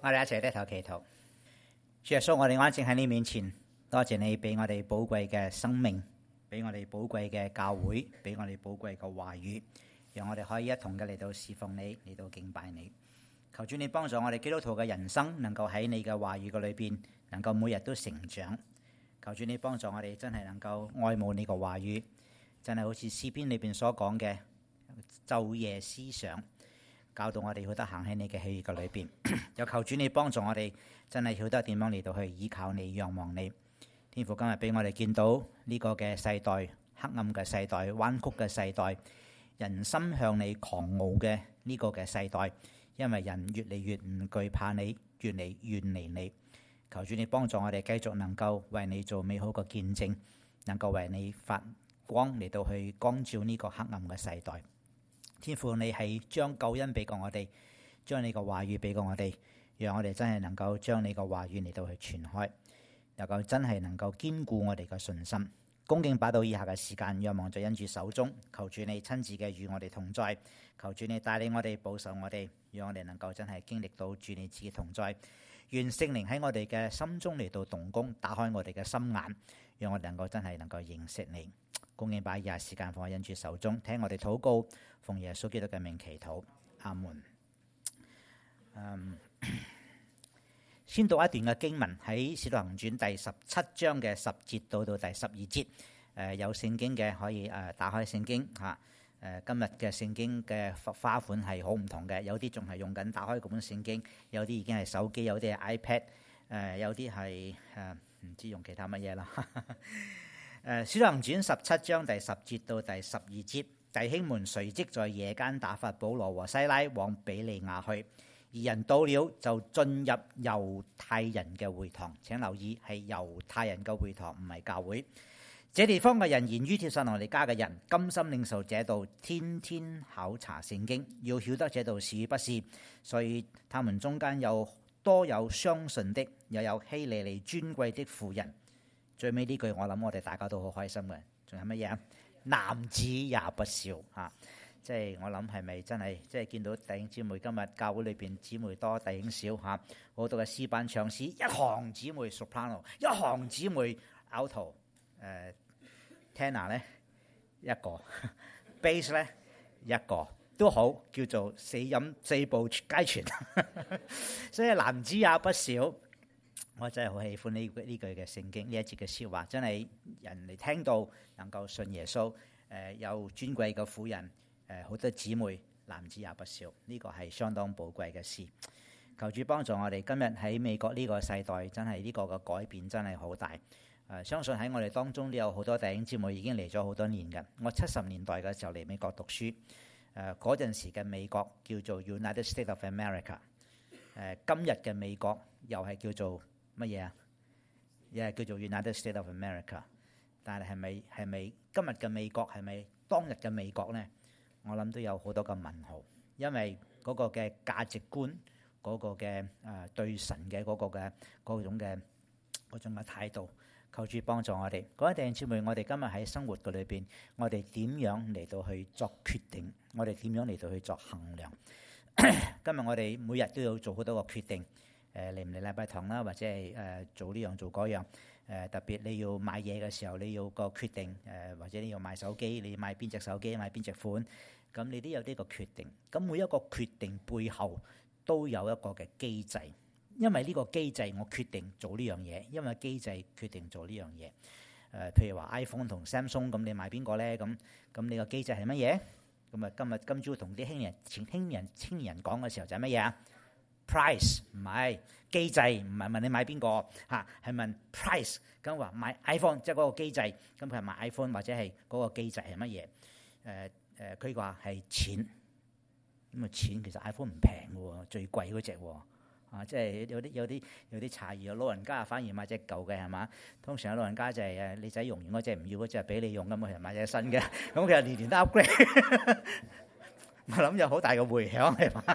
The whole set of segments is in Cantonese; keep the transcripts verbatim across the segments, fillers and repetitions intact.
我哋一齊低頭祈禱。主耶穌，我哋安靜喺你面前，多謝你俾我哋寶貴嘅生命，俾我哋寶貴嘅教會，俾我哋寶貴嘅話語，讓我哋可以一同嘅嚟到侍奉你，嚟到敬拜你。求主你幫助我哋基督徒嘅人生，能夠喺你嘅話語嘅裏邊，能夠每日都成長。求主你幫助我哋真係能夠愛慕你嘅話語，真係好似詩篇裏邊所講嘅晝夜思想，教導我哋曉得行喺你嘅喜悅嘅裏邊。又求主你幫助我哋真係曉得點樣嚟到去依靠你、仰望你。天父今日俾我哋見到呢個嘅世代，黑暗嘅世代、彎曲嘅世代，人心向你狂傲嘅呢個嘅世代，因為人越嚟越唔懼怕你，越嚟越遠離你。求主你幫助我哋繼續能夠為你做美好嘅見證，能夠為你發光嚟到去光照呢個黑暗嘅世代。天父，你係將救恩俾過我哋，將你個話語俾過我哋，讓我哋真係能夠將你個話語嚟到去傳開，能夠真係能夠堅固我哋嘅信心。恭敬擺到以下嘅時間，仰望在恩主手中，求主你親自嘅與我哋同在，求主你帶領我哋，保守我哋，讓我哋能夠真係經歷到主你自己同在。願聖靈喺我哋嘅心中嚟到動工，打開我哋嘅心眼，讓我哋能夠真係能夠認識你。恭敬把以下時間放喺恩主手中，聽我哋禱告，奉耶穌基督嘅名祈禱，阿門。嗯，先讀一段嘅經文喺《使徒行傳》第十七章嘅十節到到第十二節。誒、呃，有聖經嘅可以誒打開聖經嚇。誒、呃，今日嘅聖經嘅花款係好唔同嘅，有啲仲係用緊打開嗰本聖經，有啲已經係手機，有啲係 iPad，誒、呃，有啲係誒唔知用其他乜嘢啦。誒，《使徒行傳》十七章第十節到第十二節，弟兄們隨即在夜間打發保羅和西拉往比利亞去，二人到了就進入猶太人嘅會堂。請留意係猶太人嘅會堂，唔係教會。這地方嘅人言於帖撒羅尼迦嘅人，甘心領受這道，天天考察聖經，要曉得這道是不是。所以他們中間有多有相信的，又有希利尼尊貴的婦人。最尾呢句我諗我哋大家都好開心嘅，仲有乜嘢？男子也不少嚇，即係我諗係咪真係即係見到弟兄姊妹今日教會裏邊姊妹多弟兄少嚇，好多嘅詩班唱詩，一行姊妹 soprano， 一行姊妹 alto， 誒 tenor 咧一個 bass 咧一個都好，叫做四音四部皆全，所以男子也不少。我真係好喜歡呢呢句嘅聖經，呢一節嘅説話，真係人哋聽到能夠信耶穌，誒、呃、有尊貴嘅婦人，誒、呃、好多姊妹，男子也不少，呢、這個係相當寶貴嘅事。求主幫助我哋，今日喺美國呢個世代，真係呢個嘅改變真係好大。誒、呃、相信喺我哋當中都有好多弟兄姊妹已經嚟咗好多年嘅。我七十年代嘅時候嚟美國讀書，誒嗰陣時嘅美國叫做 United States of America，誒、呃、今日嘅美國又係叫做乜嘢啊？又係叫做 United States of America， 但係係咪係咪今日嘅美國係咪當日嘅美國呢？我諗都有好多個問號，因為嗰個嘅價值觀，嗰、嗰個嘅誒、呃、對神嘅嗰個嘅嗰種嘅嗰種嘅態度，求主幫助我哋。各位弟兄姊妹，我哋今日喺生活嘅裏邊，我哋點樣嚟到去作決定？我哋點樣嚟到去作衡量？今日我哋每日都要做好多個決定。誒嚟唔嚟禮拜堂啦，或者係誒、呃、做呢樣做嗰樣，誒、呃、特別你要買嘢嘅時候，你要個決定，誒、呃、或者你要買手機，你要買邊隻手機，買邊隻款，咁你都有呢個決定。咁每一個決定背後都有一個嘅機制，因為呢個機制我決定做呢樣嘢，因為機制決定做呢樣嘢。誒、呃、譬如話 iPhone 同 Samsung，咁你買邊個咧？咁咁你個機制係乜嘢？咁啊今日今朝同啲輕人前輕人青年人講嘅時候就係乜嘢啊？Price 唔係機制，唔係問你買邊個嚇，係問 price。咁話買 iPhone 即係嗰個機制，咁佢係買 iPhone 或者係嗰個機制係乜嘢？誒誒，佢話係錢。咁啊錢其實 iPhone 唔平嘅喎，最貴嗰隻喎。啊，即係有啲有啲有啲差異啊！老人家反而買隻舊嘅係嘛？通常有老人家就係誒你仔用完嗰隻唔要嗰隻俾你用咁，佢就買隻新嘅。咁佢就年年都 upgrade。我諗有好大嘅迴響係嘛？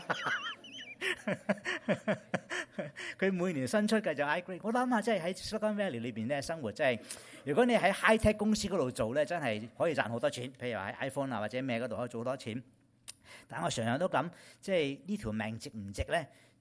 佢每年新出嘅就 iGrade， 我諗下，即係喺 Silicon Valley 裏邊咧生活，即係如果你喺 high tech 公司嗰度做咧，真係可以賺好多錢。譬如話喺 iPhone 啊或者咩嗰度可以做好多錢。但我常常都諗，即係呢條命值唔值咧？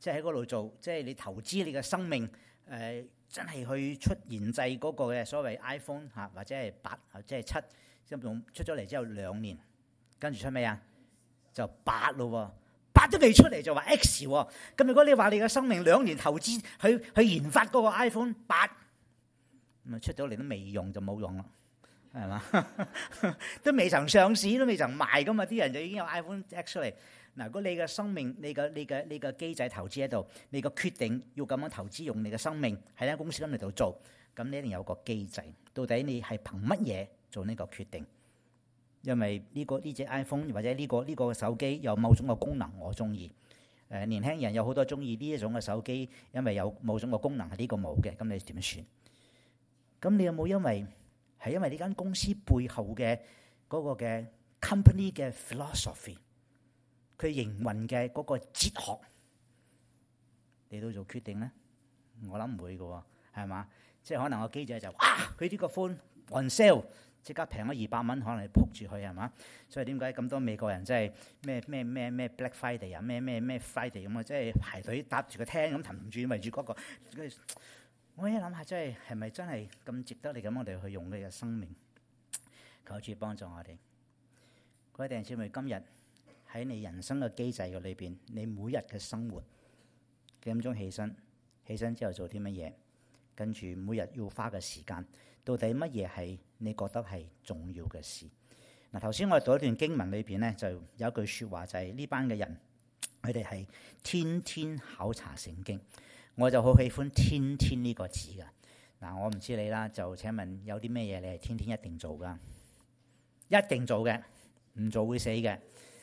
即係喺嗰度做，即係你投資你嘅生命，誒、呃、真係去出研製嗰個嘅所謂 iPhone 嚇，或者係八，即係七，即係用出咗嚟之後兩年，跟住出咩啊？就八咯喎，八都未出嚟就話 X 喎。咁如果你話你嘅生命兩年投資去去研發嗰個 iPhone 八，咁啊出咗嚟都未用就冇用啦。係嘛？都未曾上市，都未曾賣噶嘛，啲人就已經有 iPhone X 出嚟。嗱，如果你嘅生命、你嘅、你嘅、你嘅機制投資喺度，你個決定要咁樣投資用你嘅生命喺間公司咁嚟度做，咁你一定有個機制。到底你係憑乜嘢做呢個決定？因為呢個呢隻 iPhone 或者呢個呢個手機有某種嘅功能，我中意。誒，年輕人有好多中意呢一種嘅手機，因為有某種嘅功能係呢個冇嘅，咁你點算？咁你有冇因為？係因為呢間公司背後嘅嗰個嘅 company 嘅 philosophy，佢營運嘅嗰個哲學，你都做決定咧？我諗唔會嘅喎，係嘛？即係可能個記者就啊，佢呢個 phone on sale，即刻平咗二百蚊，可能你撲住佢係嘛？所以點解咁多美國人即係咩咩咩咩 Black Friday 啊，咩咩咩 Friday 咁啊，即係排隊搭住個廳咁騰住圍住嗰個。我一諗下，真係係咪真係咁值得你咁我哋去用你嘅生命？求主幫助我哋。各位弟兄姊妹，今日喺你人生嘅機制嘅裏邊，你每日嘅生活幾點鐘起身？起身之後做啲乜嘢？跟住每日要花嘅時間，到底乜嘢係你覺得係重要嘅事？嗱，頭先我哋讀一段經文裏邊咧，就有一句説話就係、是、呢班嘅人，佢哋係天天考察聖經。我就好喜歡天天呢個字噶。嗱，我唔知你啦，就請問有啲咩嘢你係天天一定做噶？一定做嘅，唔做會死嘅。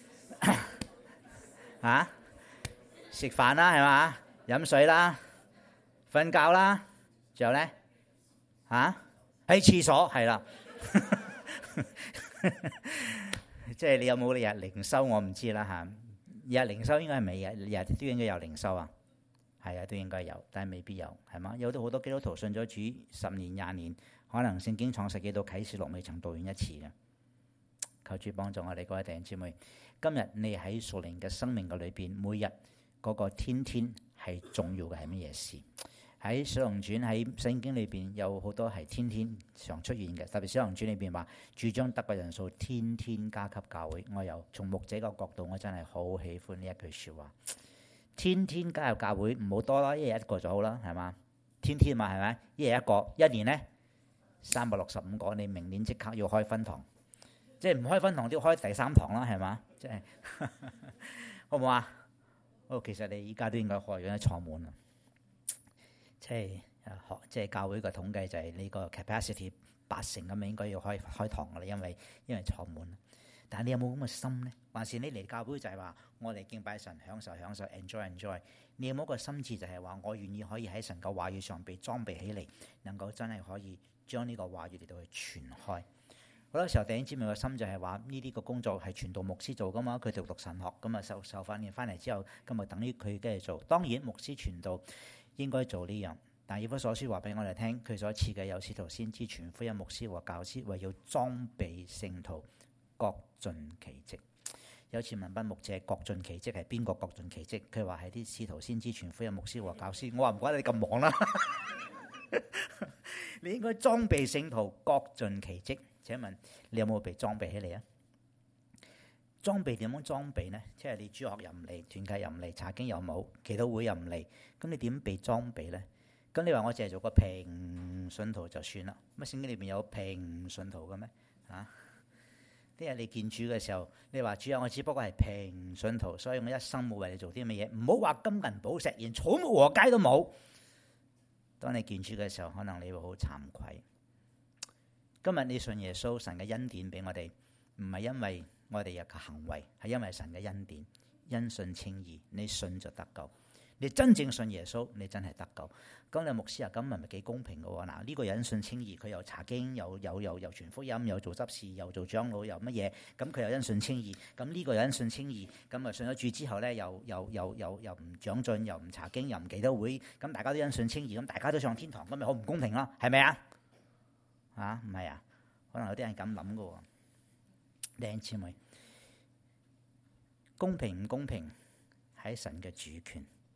啊，食飯啦，係嘛？飲水啦，瞓覺啦，仲有咧，啊，喺廁所係啦。即係你有冇日日靈修？我唔知啦嚇。日日靈修應該係未嘅，日日都應該有靈修啊。係啊，都應該有，但係未必有，係嘛？有啲好多基督徒信咗主十年、廿年，可能聖經創世記到啟示錄未曾讀完一次嘅。求主幫助我哋各位弟兄姊妹，今日你喺屬靈嘅生命嘅裏邊，每日嗰個天天係重要嘅係乜嘢事？喺小龍傳喺聖經裏邊有好多係天天常出現嘅，特別小龍傳裏邊話主將得嘅人數天天加給教會。我由從牧者嘅角度，我真係好喜歡呢一句説話。天天加入教會唔好多啦，一日一個就好啦，係嘛？天天嘛係咪？一日一個，一年咧三百六十五個，你明年即刻要開分堂，即係唔開分堂都要開第三堂啦，係嘛？即係好唔好啊？哦，其實你依家都應該開緊坐滿啦，即係學即係教會嘅統計就係呢個 capacity 八成咁樣應該要開開堂噶啦，因為因為坐滿。但係你有冇咁嘅心咧？還是你嚟教會就係話我嚟敬拜神，享受享受 enjoy enjoy？你有冇一個心志就係話我願意可以喺神嘅話語上被裝備起嚟，能夠真係可以將呢個話語嚟到去傳開？好多時候弟兄姊妹嘅心就係話呢啲個工作係傳道牧師做噶嘛，佢讀讀神學咁啊，受受訓練翻嚟之後，咁啊等於佢跟住做。當然牧師傳道應該做呢樣，但係以弗所書話俾我哋聽，佢所賜嘅有使徒、先知、傳福音、牧師和教師，為要裝備聖徒，各盡其職。有次問班牧者各盡其職係邊個各盡其職？佢話係啲使徒、先知、傳福音、牧師和教師。我話唔怪得你咁忙啦，你應該裝備聖徒，各盡其職。請問你有冇被裝備起嚟啊？裝備點樣裝備呢？即係你主學又唔嚟，團契又唔嚟，查經又冇，祈禱會又唔嚟，咁你點被裝備呢？咁你話我淨係做個平信徒就算啦？乜聖經裏邊有平信徒嘅咩？啊？啲日你見主嘅時候，你話主啊，我只不過係平信徒，所以我一生冇為你做啲乜嘢。唔好話金銀寶石，連草木禾秸都冇。當你見主嘅時候，可能你會好慚愧。今日你信耶穌，神嘅恩典俾我哋，唔係因為我哋嘅行為，係因為神嘅恩典，因信稱義，你信就得救。你真正信耶穌，你真係得救。咁你牧師啊，咁係咪幾公平嘅喎？嗱，呢個人信稱義，佢又查經，又又又又傳福音，又做執事，又做長老，又乜嘢？咁佢又因信稱義。咁呢個人信稱義，咁啊信咗主之後咧，又又又又又唔長進，又唔查經，又唔祈禱會。咁大家都因信稱義，咁大家都上天堂，咁咪好唔公平咯？係咪啊？啊，唔係啊？可能有啲人咁諗嘅喎。弟兄姊妹，公平唔公平喺神嘅主權。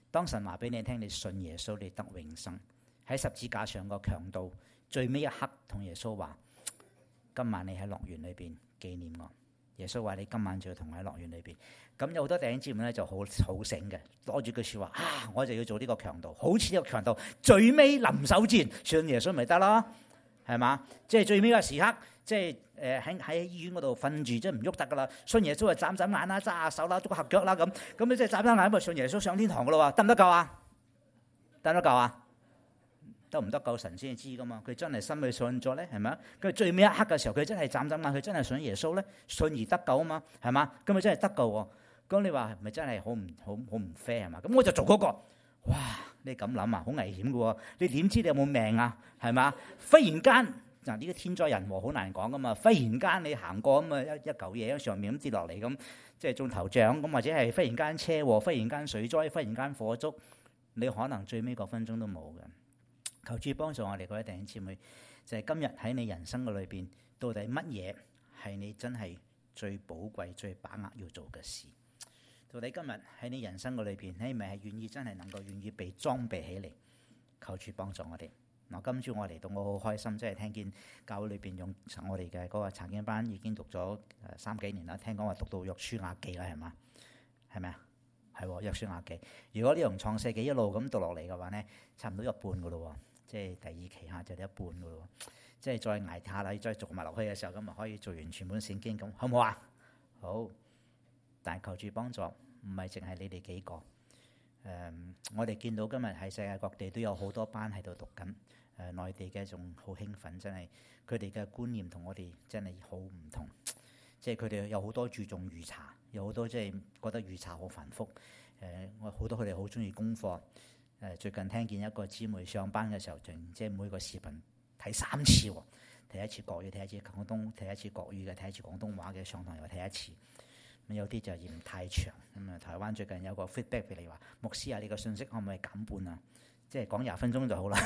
當神話俾你聽，你信耶穌，你得永生。喺十字架上個強盜最尾一刻同耶穌話：今晚你喺樂園裏邊紀念我。耶穌話：你今晚就要同我喺樂園裏邊。咁有好多弟兄姊妹咧就好好醒嘅，攞住句説話啊，我就要做呢個強盜，好似呢個強盜最尾臨手前信耶穌咪得咯，係嘛？即係最尾個時刻，即係誒喺喺醫院嗰度瞓住，即係唔喐得噶啦。信耶穌就眨眨眼啦，揸下手啦，捉個合腳啦咁，咁你即係眨眨眼咁信耶穌上天堂噶咯喎，得唔得救啊？得唔得救啊？得唔得救神先知噶嘛？佢真係心裏信咗咧，係咪啊？佢最尾一刻嘅時候，佢真係眨眨眼，佢真係信耶穌咧，信而得救啊嘛，係嘛？咁佢真係得救喎。咁你話係咪真係好唔好好唔 fair 係嘛？咁我就做嗰個，哇！你咁諗啊，好危險嘅喎！你點知你有冇命啊？係嘛？忽然間嗱，呢個天災人禍好難講噶嘛。忽然間你行過咁啊，一一嚿嘢喺上面咁跌落嚟咁，即係中頭獎咁，或者係忽然間車禍，忽然間水災，忽然間火燭，你可能最尾個分鐘都冇嘅。求主幫助我哋嗰啲弟兄姊妹，就係今日喺你人生嘅裏邊，到底乜嘢係你真係最寶貴、最把握要做嘅事？到底今日喺你人生嘅裏邊，你咪係願意真係能夠願意被裝備起嚟？求主幫助我哋。嗱，今朝我嚟到，我好開心，即係聽見教會裏邊用我哋嘅嗰個查經班已經讀咗誒三幾年啦。聽講話讀到約書亞記啦，係嘛？係咪啊？係約書亞記。如果你用創世記一路咁讀落嚟嘅話咧，差唔多一半噶咯喎。即係第二期下就得一半噶咯喎。即係再捱下啦，再做埋落去嘅時候，咁咪可以做完全本聖經咁，好唔好啊？好。但係求主幫助，唔係淨係你哋幾個。誒、嗯，我哋見到今日喺世界各地都有好多班喺度讀緊。誒、呃，內地嘅仲好興奮，真係佢哋嘅觀念同我哋真係好唔同。即係佢哋有好多注重預查，有好多即係覺得預查好繁複。誒、呃，我好多佢哋好中意功課。誒、呃，最近聽見一個姊妹上班嘅時候，仲即係每個視頻睇三次喎，睇一次國語，睇一次廣東，睇一次國語嘅，睇一次廣東話嘅，上堂又睇一次。咁有啲就嫌太長，咁啊台灣最近有個 feedback 俾你話，牧師啊，你個信息可唔可以減半啊？即係講廿分鐘就好啦。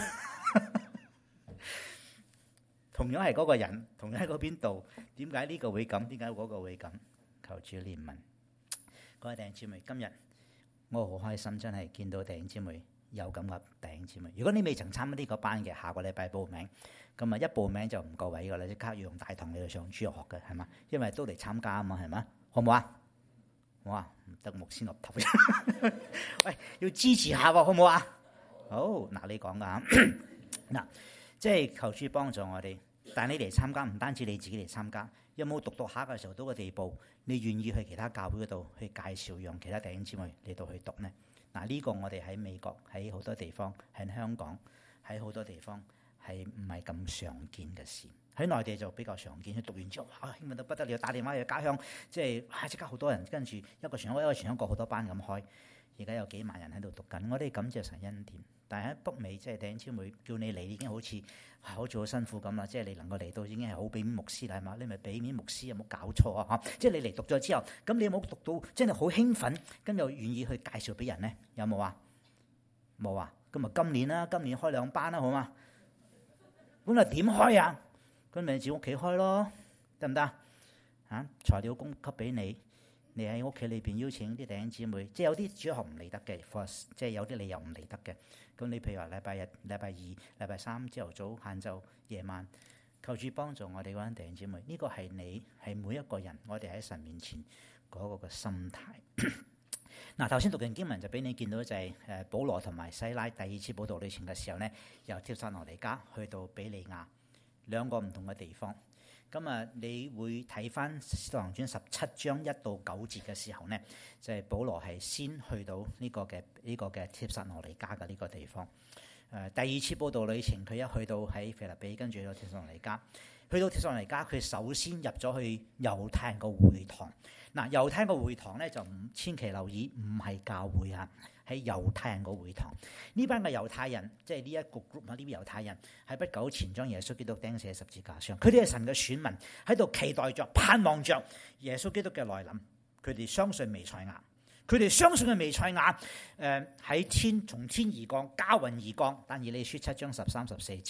同樣係嗰個人，同樣喺嗰邊度，點解呢個會咁？點解嗰個會咁？求主憐憫。各位弟兄姊妹，今日我好開心，真係見到弟兄姊妹有咁嘅弟兄姊妹。如果你未曾參加呢個班嘅，下個禮拜報名。咁啊一報名就唔夠位㗎啦，即刻要用大堂嚟到上主學嘅，係嘛？因為都嚟參加啊嘛，係嘛？好唔好啊？好啊，唔得木先落頭。喂，要支持下喎，好唔好啊？好，嗱，你講噶嗱，即係求主幫助我哋。但係你嚟參加，唔單止你自己嚟參加，有冇讀讀下嘅時候到個地步，你願意去其他教會嗰度去介紹，讓其他弟兄姊妹嚟到去讀呢？嗱，呢個我哋喺美國，喺好多地方，喺香港，喺好多地方係唔係咁常見嘅事。喺內地就比較常見，佢讀完之後，哇，興奮到不得了，打電話去家鄉，即係哇，即刻好多人跟住一個傳一個，一個傳一個，好多班咁開。而家有幾萬人喺度讀緊，我哋感謝神恩典。但係喺北美，即係弟兄姊妹叫你嚟，已經好似好似好辛苦咁啦。即係你能夠嚟到，已經係好俾面牧師啦，係嘛？你咪俾面牧師，有冇搞錯啊？嚇！即係你嚟讀咗之後，咁你有冇讀到真係好興奮，咁又願意去介紹俾人呢？有冇啊？冇啊！咁啊，今年啦，今年開兩班啦，好嘛？咁啊，點開啊？咁咪自屋企開咯，得唔得啊？材料供給俾你，你喺屋企裏邊邀請啲弟兄姊妹，即係有啲主學唔嚟得嘅，即係有啲理由唔嚟得嘅。咁你譬如話禮拜日、禮拜二、禮拜三朝頭早、晏晝、夜晚，求主幫助我哋嗰啲弟兄姊妹。呢個係你係每一個人，我哋喺神面前嗰個嘅心態。嗱，頭先讀完經文就俾你見到就係誒保羅同埋西拉第二次佈道旅程嘅時候咧，由帖撒羅尼迦去到比利亞。兩個唔同嘅地方，咁啊，你會睇翻《使徒行傳》十七章一到九節嘅時候呢，就係、是、保羅係先去到呢個嘅呢、這個嘅帖撒羅尼迦嘅呢個地方。誒、呃，第二次佈道旅程，佢一去到喺腓立比，跟住去到帖撒羅尼迦。去到帖撒羅尼迦，佢首先入咗去猶太人個會堂。嗱、呃，猶太人個會堂咧就唔千祈留意，唔係教會啊。喺猶太人個會堂，呢班嘅猶太人，即係呢一個 group 啊，呢啲猶太人喺不久前將耶穌基督釘死喺十字架上，佢哋係神嘅選民，喺度期待着、盼望着耶穌基督嘅來臨。佢哋相信彌賽亞，佢哋相信嘅彌賽亞，誒、呃、喺天從天而降，駕雲而降。但以理書七章十三十四節，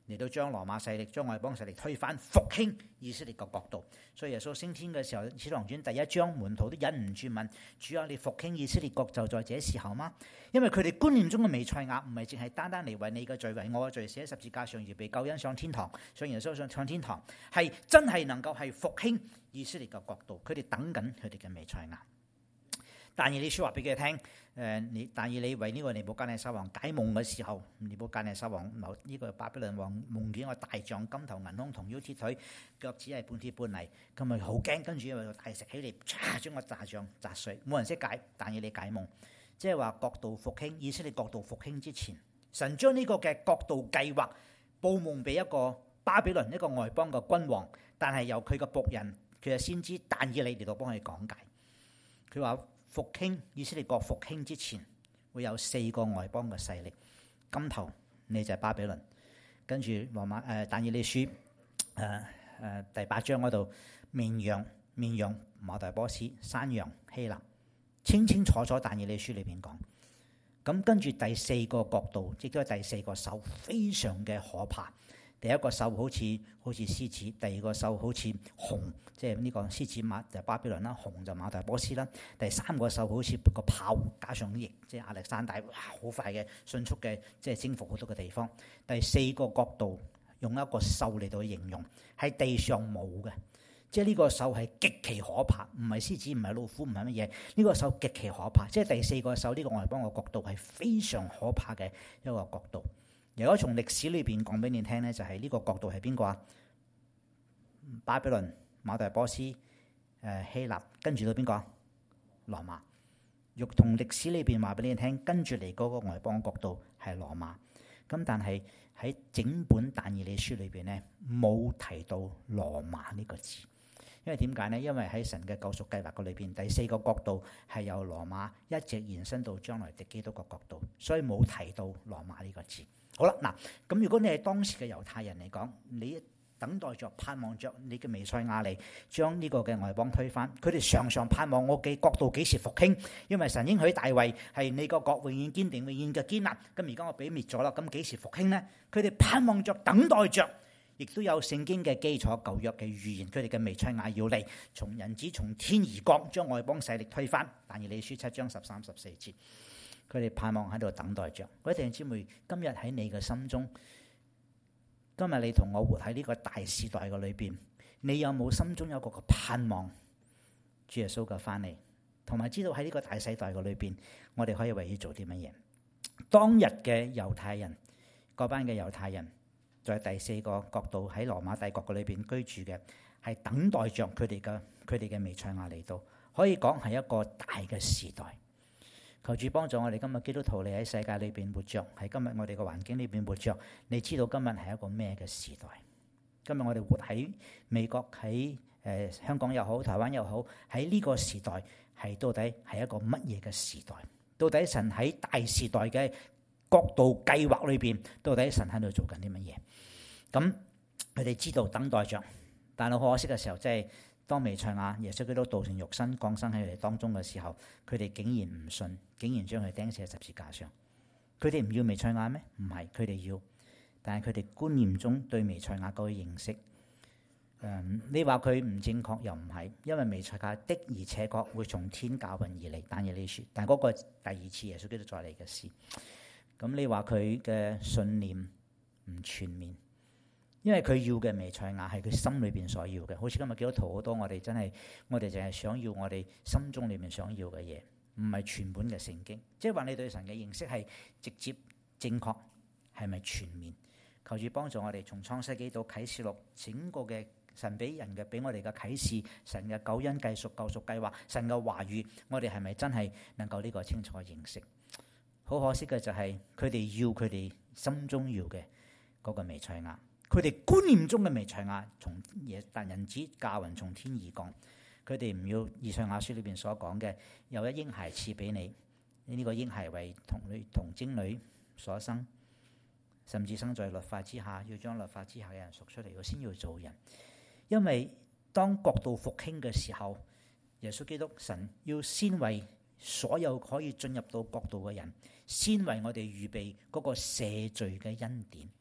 嚟到將羅馬勢力、將外邦勢力推翻，復興以色列嘅國度。所以耶穌升天嘅時候，《使徒行傳》第一章，門徒都忍唔住問：主啊，你復興以色列國就在這時候嗎？因為佢哋觀念中嘅彌賽亞唔係淨係單單嚟為你嘅罪、為我嘅罪，寫喺十字架上預備救恩上天堂，上耶穌上上天堂，係真係能夠係復興以色列嘅國度。佢哋等緊佢哋嘅彌賽亞。但以理書話俾佢哋聽，誒你但以理為呢個尼布甲尼撒王解夢嘅時候，尼布甲尼撒王呢個巴比倫王夢見一個大象，金頭銀胸，銅腰鐵腿，腳趾係半鐵半泥，咁咪好驚，跟住因為個大石起嚟，唰將個大象砸碎，冇人識解，但以理解夢，即係話國度復興，以色列國度復興之前，神將呢個嘅國度計劃報夢俾一個巴比倫一個外邦嘅君王，但係由佢嘅僕人，佢嘅先知但以理嚟到幫佢講解，佢話。復興以色列國復興之前，會有四個外邦嘅勢力。金頭你就係巴比倫，跟住羅馬誒但以理書誒誒第八章嗰度，綿羊綿羊馬代波斯，山羊希臘，清清楚楚但以理書裏邊講。咁跟住第四個國度，亦都係第四個獸，非常嘅可怕。第一個獸好似好似獅子，第二個獸好似熊，即係呢個獅子馬就巴比倫啦，熊就馬代波斯啦。第三個獸好似個豹加上翼，即係亞歷山大，哇好快嘅迅速嘅，即係征服好多嘅地方。第四個國度用一個獸嚟到形容，喺地上冇嘅，即係呢個獸係極其可怕，唔係獅子，唔係老虎，唔係乜嘢，呢個獸極其可怕。即係第四個獸呢個外邦嘅國度係非常可怕嘅一個國度。如果從歷史裏邊講俾你聽咧，就係、是、呢個國度係邊個啊？巴比倫、馬代波斯、誒、呃、希臘，跟住到邊個啊？羅馬。若同歷史裏邊話俾你聽，跟住嚟嗰個外邦國度係羅馬。咁但係喺整本但以理書裏邊咧，冇提到羅馬呢個字。因為點解呢？因為喺神嘅救贖計劃嘅裏邊，第四個國度係由羅馬一直延伸到將來的基督嘅國度，所以冇提到羅馬呢個字。好啦，嗱，咁如果你係當時嘅猶太人嚟講，你等待着、盼望着你嘅彌賽亞嚟將呢個嘅外邦推翻，佢哋常常盼望我嘅國度幾時復興，因為神應許大衛係你個國永遠堅定、永遠嘅堅立。咁而家我俾滅咗啦，咁幾時復興呢？佢哋盼望着、等待着，亦都有聖經嘅基礎、舊約嘅預言，佢哋嘅彌賽亞要嚟，從人子從天而降，將外邦勢力推翻。但以理書七章十三十四節。佢哋盼望喺度等待着。各位弟兄姊妹，今日喺你嘅心中，今日你同我活喺呢個大時代嘅裏邊，你有冇心中有個個盼望主耶穌嘅翻嚟，同埋知道喺呢個大世代嘅裏邊，我哋可以為佢做啲乜嘢？當日嘅猶太人，嗰班嘅猶太人，在第四個國度喺羅馬帝國嘅裏邊居住嘅，係等待着佢哋嘅佢哋嘅彌賽亞嚟到，可以講係一個大嘅時代。求主幫助我哋今日基督徒，你喺世界裏邊活着，喺今日我哋嘅環境裏邊活着，你知道今日係一個咩嘅時代？今日我哋活喺美國，喺誒、呃、香港又好，台灣又好，喺呢個時代係到底係一個乜嘢嘅時代？到底神喺大時代嘅國度計劃裏邊，到底神喺度做緊啲乜嘢？咁佢哋知道等待着，但係好可惜嘅時候，即係。當彌賽亞耶穌基督道成肉身降生喺佢哋當中嘅時候，佢哋竟然唔信，竟然將佢釘死喺十字架上。佢哋唔要彌賽亞咩？唔係，佢哋要，但係佢哋觀念中對彌賽亞嗰個認識，嗯、你話佢唔正確又唔係，因為彌賽亞的而且確會從天教訓而嚟，但以理書，但係嗰個第二次耶穌基督再嚟嘅事。咁你話佢嘅信念唔全面？因為佢要嘅彌賽亞係佢心裏邊所要嘅，好似今日基督徒好多，我哋真係我哋淨係想要我哋心中裏面想要嘅嘢，唔係全本嘅聖經。即係話你對神嘅認識係直接正確，係咪全面？求主幫助我哋從創世紀到啟示錄，整個嘅神俾人嘅俾我哋嘅啟示，神嘅救恩計贖救贖計劃，神嘅話語，我哋係咪真係能夠呢個清楚嘅認識？好可惜嘅就係佢哋要佢哋心中要嘅嗰個彌賽亞。佢哋觀念中嘅彌賽亞從嘢，但人子駕雲從天而降。佢哋唔要以賽亞書裏邊所講嘅，有一嬰孩賜俾你，呢、這個嬰孩為童女童貞女所生，甚至生在律法之下，要將律法之下嘅人贖出嚟，佢先要做人。因為當國度復興嘅時候，耶穌基督神要先為所有可以進入到國度嘅人，先為我哋預備嗰個赦罪嘅恩典。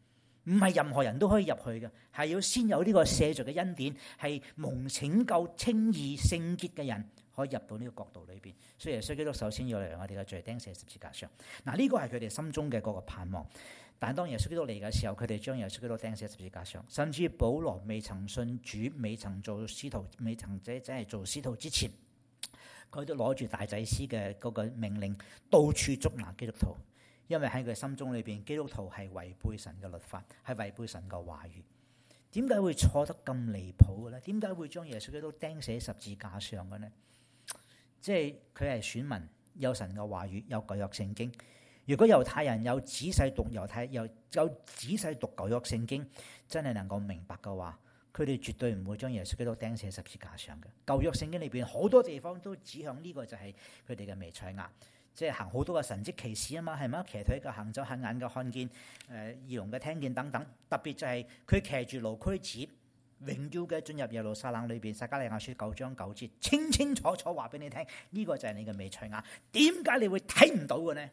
唔係任何人都可以入去嘅，係要先有呢個赦罪嘅恩典，係蒙拯救、稱義、聖潔嘅人可以入到呢個國度裏邊。所以耶穌基督首先要嚟我哋嘅罪釘死十字架上。嗱，呢個係佢哋心中嘅嗰個盼望。但係當耶穌基督嚟嘅時候，佢哋將耶穌基督釘死十字架上。甚至保羅未曾信主、未曾做使徒、未曾即真係做使徒之前，佢都攞住大祭司嘅嗰個命令，到處捉拿基督徒。因為喺佢心中裏邊，基督徒係違背神嘅律法，係違背神嘅話語。點解會錯得咁離譜嘅咧？點解會將耶穌基督釘死十字架上嘅呢？即係佢係選民，有神嘅話語，有舊約聖經。如果猶太人有仔細讀猶太，有有仔細讀舊約聖經，真係能夠明白嘅話，佢哋絕對唔會將耶穌基督釘死十字架上嘅。舊約聖經裏邊好多地方都指向呢個就係佢哋嘅彌賽亞。即係行好多嘅神蹟奇事啊嘛，係咪？騎腿嘅行走，瞎眼嘅看見，誒耳聾嘅聽見等等。特別就係佢騎住驢駒子，榮耀嘅進入耶路撒冷裏邊。撒迦利亞書九章九節，清清楚楚話俾你聽，呢、這個就係你嘅彌賽亞。點解你會睇唔到嘅呢？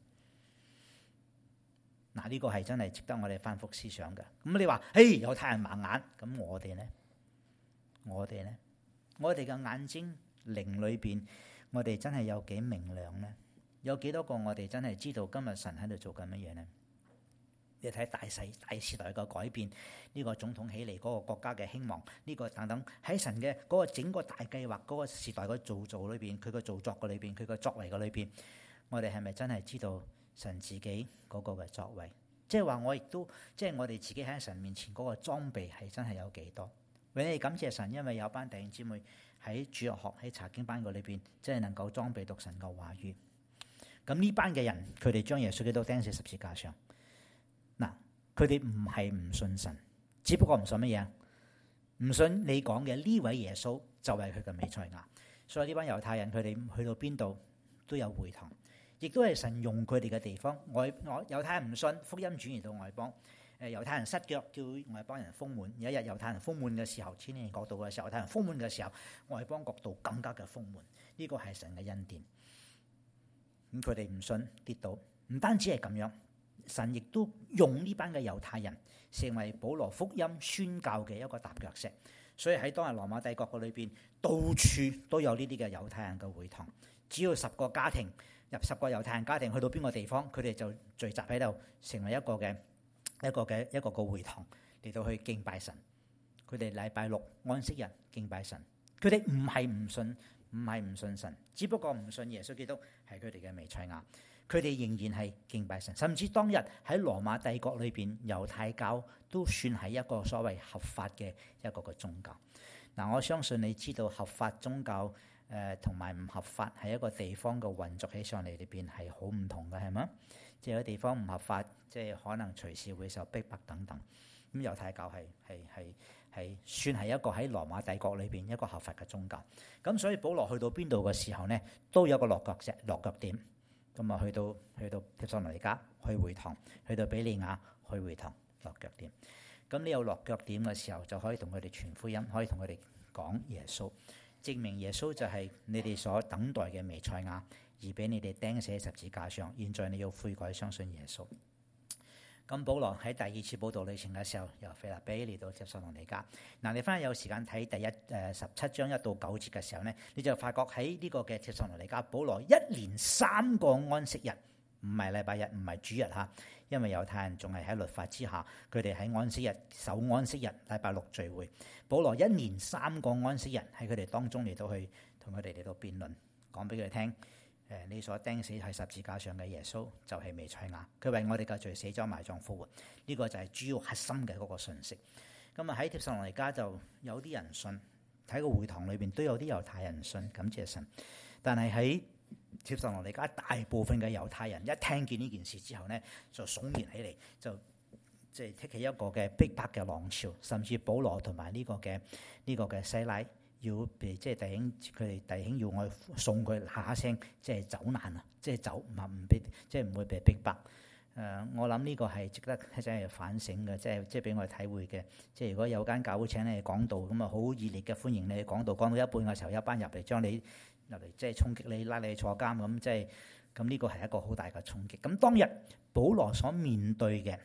嗱，呢個係真係值得我哋反覆思想嘅。咁你話，嘿，猶太人盲眼，咁我哋呢？我哋呢？我哋嘅眼睛靈裏邊，我哋真係有幾明亮呢？有幾多個我哋真係知道今日神喺度做緊乜嘢呢？你睇大世大時代嘅改變，呢個總統起嚟，嗰個國家嘅興亡，呢個等等喺神嘅嗰個整個大計劃，嗰個時代嘅造造裏邊，佢個造作嘅裏邊，佢個作為嘅裏邊，我哋係咪真係知道神自己嗰個嘅作為？即係話我亦都即係我哋自己喺神面前嗰個裝備係真係有幾多？永遠感謝神，因為有班弟兄姊妹喺主日學喺查經班個裏邊，真係能夠裝備讀神嘅話語。咁呢班嘅人，佢哋將耶穌基督釘死十字架上。嗱，佢哋唔係唔信神，只不過唔信乜嘢？唔信你講嘅呢位耶穌就係佢嘅彌賽亞。所以呢班猶太人，佢哋去到邊度都有會堂，亦都係神用佢哋嘅地方。外外猶太人唔信，福音轉移到外邦。誒，猶太人失腳，叫外邦人豐滿。有一日猶太人豐滿嘅時候，千年國度嘅時候，猶太人豐滿嘅時候，外邦國度更加嘅豐滿。呢個係神嘅恩典。咁佢哋唔信跌倒，唔單止係咁樣，神亦都用呢班嘅猶太人成為保羅福音宣教嘅一個踏腳石。所以喺當日羅馬帝國嘅裏邊，到處都有呢啲嘅猶太人嘅會堂。只要十個家庭入十個猶太人家庭，去到邊個地方，佢哋就聚集喺度，成為一個嘅一個嘅一個個會堂嚟到去敬拜神。佢哋禮拜六安息日敬拜神。佢哋唔係唔信。唔係唔信神，只不過唔信耶穌基督係佢哋嘅彌賽亞。佢哋仍然係敬拜神，甚至當日喺羅馬帝國裏邊，猶太教都算係一個所謂合法嘅一個個宗教。嗱，我相信你知道合法宗教誒同埋唔合法係一個地方嘅運作起上嚟裏邊係好唔同嘅，係咪？即係有啲地方唔合法，即係可能隨時會受逼迫等等。咁猶太教係係係。係算係一個喺羅馬帝國裏邊一個合法嘅宗教，咁所以保羅去到邊度嘅時候呢，都有個落腳石、落腳點。咁啊，去到去到帖撒羅尼迦去會堂，去到比利亞去會堂落腳點。咁你有落腳點嘅時候，就可以同佢哋傳福音，可以同佢哋講耶穌，證明耶穌就係你哋所等待嘅彌賽亞，而俾你哋釘死喺十字架上。現在你要悔改，相信耶穌。咁保羅喺第二次佈道旅程嘅時候，由腓立比嚟到帖撒羅尼迦。嗱，你翻去有時間睇第一誒十七章一到九節嘅時候咧，你就發覺喺呢個嘅帖撒羅尼迦，保羅一連三個安息日，唔係禮拜日，唔係主日嚇，因為猶太人仲係喺律法之下，佢哋喺安息日守安息日，禮拜六聚會。保羅一連三個安息日喺佢哋當中嚟到去同佢哋嚟到辯論，講俾佢哋聽。誒，你所釘死喺十字架上嘅耶穌就係彌賽亞，佢為我哋嘅罪死咗埋葬復活，呢、這個就係主要核心嘅嗰個信息。咁啊喺帖撒羅尼迦就有啲人信，喺個會堂裏邊都有啲猶太人信，感謝神。但係喺帖撒羅尼迦大部分嘅猶太人一聽見呢件事之後呢，就悚然起嚟，就即係激起一個嘅逼迫嘅浪潮，甚至保羅同埋呢個嘅呢、這個嘅西拉。要被即係弟兄，佢哋弟兄要我送佢下下聲，即係走難啊！即係走唔係唔俾，即係唔會被逼迫。誒、呃，我諗呢個係值得真係反省嘅，即係即係俾我哋體會嘅。即係如果有間教會請你講道，咁啊好熱烈嘅歡迎你講道，講到一半嘅時候，一班入嚟將你入嚟即係衝擊你，拉你去坐監咁，即係咁呢個係一個好大嘅衝擊。咁當日保羅所面對嘅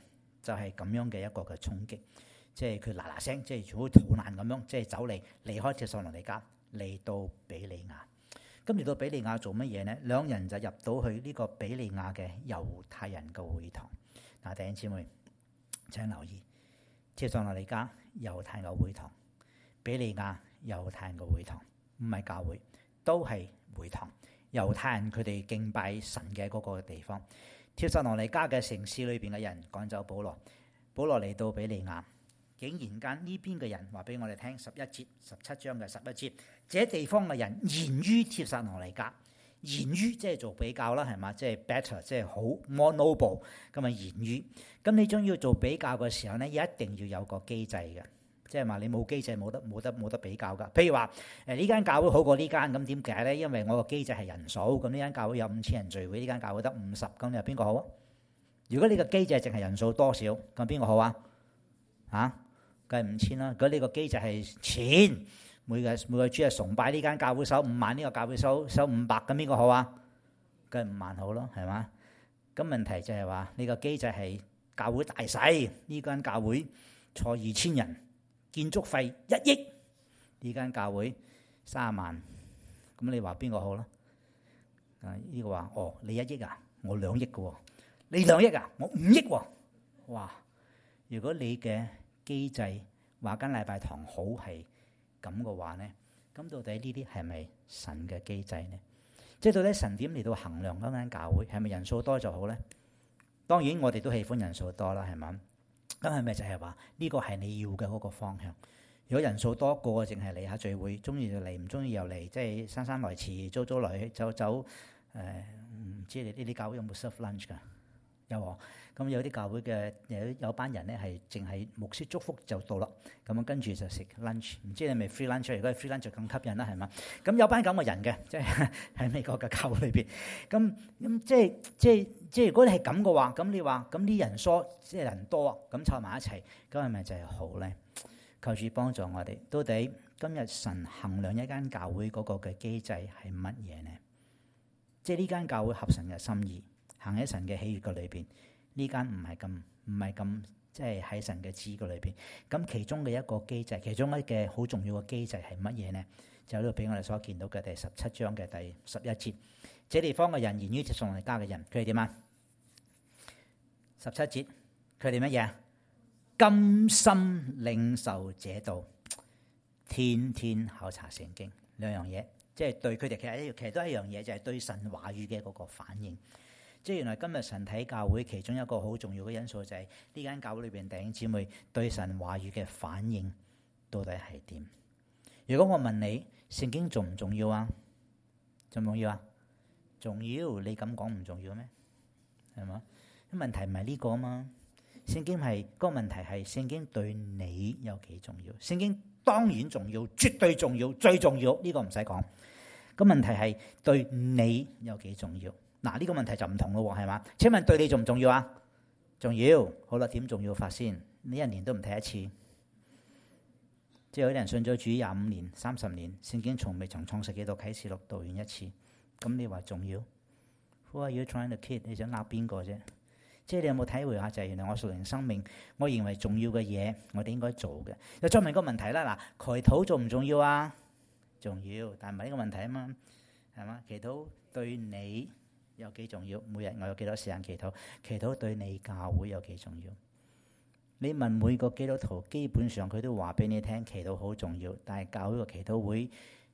就係咁樣嘅一個嘅衝擊，即係佢嗱嗱聲，即係好逃難咁樣，即係走嚟離開帖撒羅尼迦，嚟到比利亞。咁嚟到比利亞做乜嘢呢？兩人就入到去呢個比利亞嘅猶太人嘅會堂。嗱，弟兄姊妹請留意，帖撒羅尼迦猶太嘅會堂，比利亞猶太人嘅會堂，唔係教會，都係會堂。猶太人佢哋敬拜神嘅嗰個地方。帖撒羅尼迦嘅城市裏邊嘅人趕走保羅，保羅嚟到比利亞，竟然間呢邊嘅人話俾我哋聽，十一節十七章嘅十一節，這地方嘅人賢於帖撒羅尼迦，賢於即係做比較啦，係嘛？即係 better，即係好 more noble 咁啊，賢於。咁你將要做比較嘅時候咧，一定要有個機制嘅。即係話你冇機制冇得冇得冇得比較㗎。譬如話誒呢間教會好過呢間，咁點解咧？因為我個機制係人數，咁呢間教會有五千人聚會，呢間教會得五十，咁你話邊個好啊？如果你個機制淨係人數多少，咁邊個好啊？嚇，梗係五千啦。如果呢個機制係錢，每個每個主日崇拜呢間教會收五萬，呢個教會收收五百，咁邊個好啊？梗係五萬好咯，係嘛？咁問題就係話你個機制係教會大細，呢間教會坐二千人。建築費一億，呢間教會三十萬，咁你話邊個好啦？啊，呢個話哦，你一億啊，我兩億嘅喎，你兩億啊，我五億喎，哇！如果你嘅機制話間禮拜堂好係咁嘅話咧，咁到底呢啲係咪神嘅機制咧？即係到底神點嚟到衡量嗰間教會係咪人數多就好咧？當然我哋都喜歡人數多啦，係嘛？咁係咪就係話呢個係你要嘅嗰個方向？如果人數多，個個淨係嚟下聚會，中意就嚟，唔中意又嚟，即係姍姍來遲，早早來走走。誒、呃，唔知你呢啲教會有冇 serve lunch 㗎？有喎。咁有啲教會嘅有有班人咧係淨係牧師祝福就到啦。咁樣跟住就食 lunch。唔知你咪 free lunch？如果係 free lunch 就更吸引啦，係嘛？咁有班咁嘅人嘅，即係喺美國嘅教會裏邊。咁咁即係即係即係如果你係咁嘅話，咁你話咁啲人疏即係人多，咁湊埋一齊，咁係咪就係好咧？求主幫助我哋。到底今日神衡量一間教會嗰個嘅機制係乜嘢呢？即係呢間教會合神嘅心意，行喺神嘅喜悅嘅裏邊。呢間唔係咁，唔係咁，即係喺神嘅旨意裏邊。咁其中嘅一個機制，其中一嘅好重要嘅機制係乜嘢呢？就喺度俾我哋所見到嘅第十七章嘅第十一節。這地方嘅人賢於帖撒羅尼迦嘅人，佢哋點啊？十七節，佢哋乜嘢？甘心領受這道，天天考察聖經，兩樣嘢，即係對佢哋其實其實都係一樣嘢，就係對神話語嘅嗰個反應。即係原來今日神體教會其中一個好重要嘅因素就係呢間教會裏邊弟兄姊妹對神話語嘅反應到底係點？如果我問你聖經重唔重要啊？重唔重要啊？重要，你咁講唔重要咩？係嘛？咁問題唔係呢個啊嘛。聖經係嗰個問題係聖經對你有幾重要？聖經當然重要，絕對重要，最重要呢個唔使講。個問題係對你有幾重要？嗱，呢個問題就唔同咯，係嘛？請問對你重唔重要啊？重要。好啦，點重要法先？你一年都唔睇一次，即係有啲人信咗主廿五年、三十年，聖經從未從創世記到啟示錄讀完一次。咁你話重要 ？Who are you trying to kid？你想呃邊個啫？即係你有冇體會下？就係原來我屬靈生命，我認為重要嘅嘢，我哋應該做嘅。又再問個問題啦，嗱，祈禱重唔重要啊？重要，但係唔係呢個問題啊嘛，係嘛？祈禱對你有幾重要？每日我有幾多時間祈禱？祈禱對你教會有幾重要？你問每個基督徒，基本上佢都話俾你聽，祈禱好重要。但係教會個祈禱會，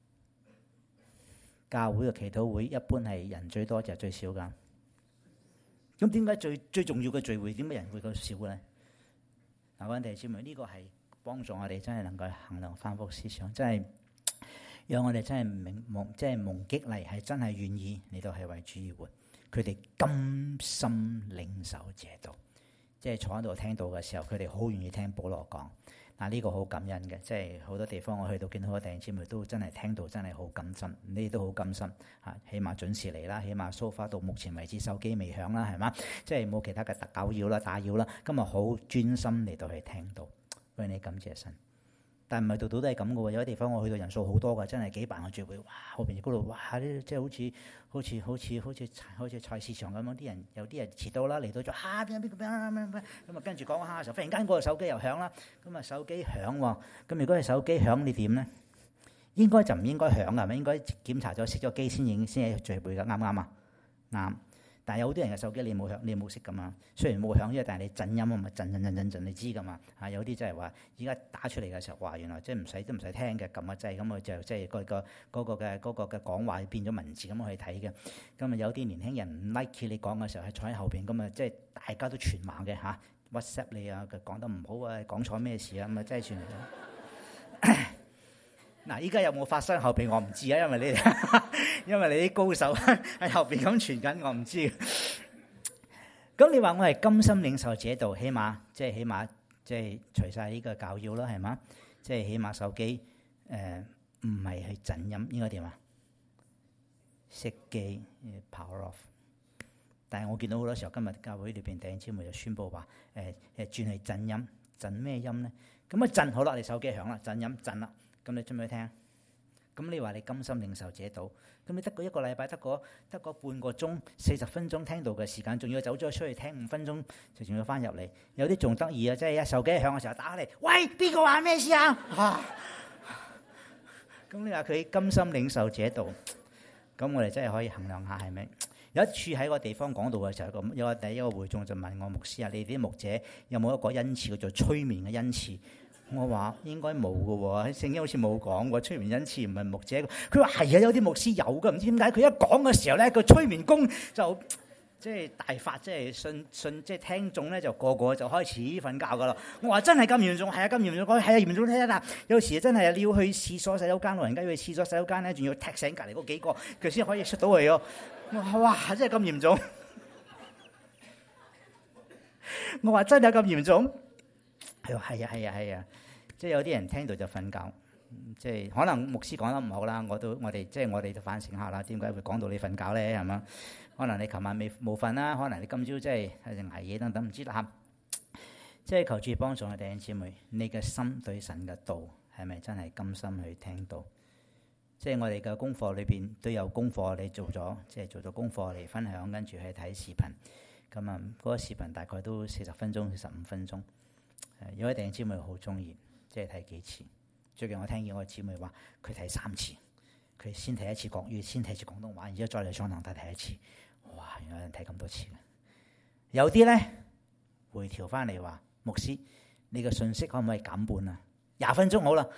教會嘅祈禱會一般係人最多就最少噶。咁點解最最重要嘅聚會點解人會咁少咧？嗱，各位弟兄姊妹，呢個係幫助我哋真係能夠衡量翻覆思想，真係讓我哋真係明蒙，即係蒙激勵，係真係願意嚟到係為主而活。佢哋甘心領受這道，即係坐喺度聽到嘅時候，佢哋好願意聽保羅講。嗱，呢個好感恩嘅，即係好多地方我去到見到好多弟兄姊妹都真係聽到真係好甘心，你哋都好甘心嚇，起碼準時嚟啦，起碼 so far 到目前為止手機未響啦，係嘛？即係冇其他嘅特攪擾啦、打擾啦，今日好專心嚟到去聽到，為你感謝神。 但係唔係度度都係咁嘅喎，有啲地方我去到人數好多㗎，真係幾百個聚會，哇！後邊嗰度哇啲即係好似好似好似好似好似菜市場咁樣，啲人有啲人遲到啦，嚟到咗啊邊邊邊邊邊咁啊，跟住講下嘅時候，忽然間嗰個手機又響啦，咁啊手機響喎，咁如果係手機響，你點咧？應該就唔應該響㗎，咪應該檢查咗熄咗機先影先係聚會㗎，啱唔啱啊？啱。但係有好多人嘅手機你冇響，你冇熄㗎嘛。雖然冇響啫，但係你震音啊嘛，震震震震震，你知㗎嘛。啊，有啲真係話，依家打出嚟嘅時候話，原來即係唔使都唔使聽嘅，撳個掣咁佢就即係個個嗰個嘅嗰個嘅講話變咗文字咁去睇嘅。咁啊有啲年輕人唔 like 你講嘅時候，係坐喺後邊咁啊，即係大家都傳話嘅嚇 WhatsApp 你啊，佢講得唔好啊，講錯咩事啊，咁啊真係傳嚟咗。嗱，依家有冇發生後邊我唔知啊，因為你因為你啲高手喺後邊咁傳緊，我唔知。咁你話我係甘心領受這道，起碼即係起碼即係除曬呢個教要啦，係嘛？即係起碼手機誒唔係去震音，應該點啊？熄機 power off。但係我見到好多時候，今日教會裏邊弟兄姊妹就宣佈話誒誒轉去震音，震咩音咧？咁啊震好啦，你手機響啦，震音震啦。咁你準備聽？咁你話你甘心領受這道，咁你得個一個禮拜，得個得個半個鐘，四十分鐘聽到嘅時間，仲要走咗出去聽五分鐘，就仲要翻入嚟。有啲仲得意啊，即係一手機響嘅時候打嚟，喂，邊個話咩事啊？咁你話佢甘心領受這道，咁我哋真係可以衡量下係咪？有一處喺個地方講道嘅時候，咁有個第一個會眾就問我牧師啊，你哋啲牧者有冇一個恩賜叫做催眠嘅恩賜？我話應該冇嘅喎，喺聖經好似冇講過催眠恩賜唔係牧者。佢話係啊，有啲牧師有嘅，唔知點解佢一講嘅時候咧，個催眠功就即係大發，即係信信即係聽眾咧就個個就開始瞓覺噶啦。我話真係咁嚴重，係啊咁嚴重，講係啊嚴重睇啦。有時真係你要去廁所洗手間，老人家要去廁所洗手間咧，仲要踢醒隔離嗰幾個，佢先可以出到去喎。我話哇，真係咁嚴重。我話真係咁嚴重。係啊係啊係啊係啊！即係有啲人聽到就瞓覺，即係可能牧師講得唔好啦。我都我哋即係我哋就反省下啦。點解會講到你瞓覺咧？係嘛？可能你琴晚未冇瞓啦，可能你今朝即係係捱夜等等，唔知啦嚇。即係求主幫助我哋弟兄姊妹，你嘅心對神嘅道係咪真係甘心去聽到？即係我哋嘅功課裏邊都有功課你做咗，即係做咗功課嚟分享，跟住去睇視頻。咁啊，嗰個視頻大概都四十分鐘、四十五分鐘。有位弟兄姊妹好中意，即係睇幾次。最近我聽見我個姊妹話，佢睇三次，佢先睇一次國語，先睇一次廣東話，然之後再嚟上堂睇睇一次。哇！原來有人睇咁多次嘅。有啲咧回調翻嚟話，牧師，你嘅信息可唔可以減半啊？廿分鐘好啦。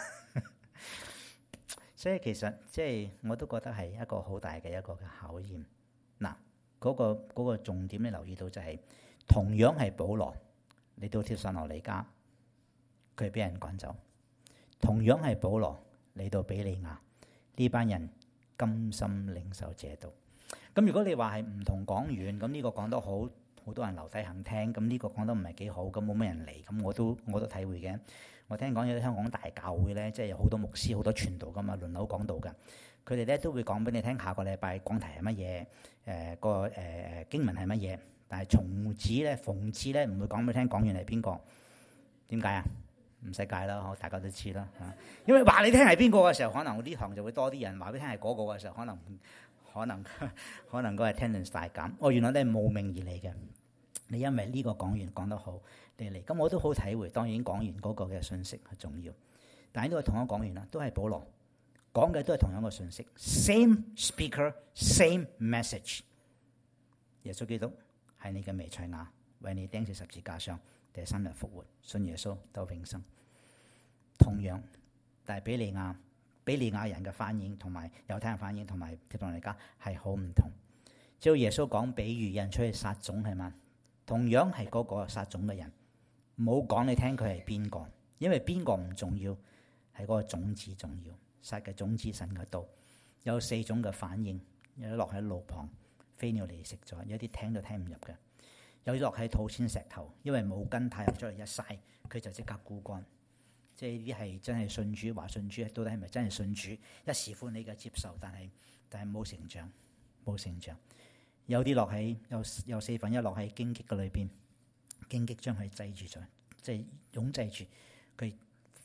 所以其實即係我都覺得係一個好大嘅一個嘅考驗。嗱，嗰個嗰個重點你留意到就係，同樣係保羅。嚟到帖撒羅尼迦，佢係俾人趕走。同樣係保羅嚟到比利亞，呢班人甘心領受這道。咁如果你話係唔同講員，咁呢個講得好，好多人留低肯聽。咁呢個講得唔係幾好，咁冇咩人嚟。咁我都我都體會嘅。我聽講有啲香港大教會咧，即係有好多牧師、好多傳道噶嘛，輪流講道㗎。佢哋咧都會講俾你聽，下個禮拜講題係乜嘢，誒、呃、個誒誒、呃、經文係乜嘢。但係從此咧，逢次咧唔會講俾你聽，講完係邊個？點解啊？唔使解啦，大家都知啦嚇。因為話你聽係邊個嘅時候，可能呢堂就會多啲人；話俾你聽係嗰個嘅時候，可能可能可能個 attendance 大減。哦，原來你係慕名而嚟嘅。你因為呢個講完講得好，你嚟。咁我都好體會。當然講完嗰個嘅信息係重要，但係呢個同我講完啦，都係保羅講嘅，都係同樣嘅信息。Same speaker, same message。耶穌基督係你嘅彌賽亞，為你釘死十字架上，第三日復活，信耶穌得永生。同樣，但係比利亞比利亞人嘅反應同埋猶太人反應同埋帖撒羅尼迦係好唔同。只要耶穌講比喻，有人出去撒種係嘛？同樣係嗰個撒種嘅人，唔好講你聽佢係邊個，因為邊個唔重要，係嗰個種子重要。撒嘅種子神嘅道有四種嘅反應，有啲落喺路旁。飛鳥嚟食咗，有啲聽都聽唔入嘅；有啲落喺土淺石頭，因為冇根太入咗嚟一曬，佢就即刻枯乾。即係呢啲係真係信主話信主，到底係咪真係信主？一時歡喜嘅接受，但係但係冇成長，冇成長。有啲落喺有有四分一落喺荊棘嘅裏邊，荊棘將佢擠住咗，即係擁擠住佢，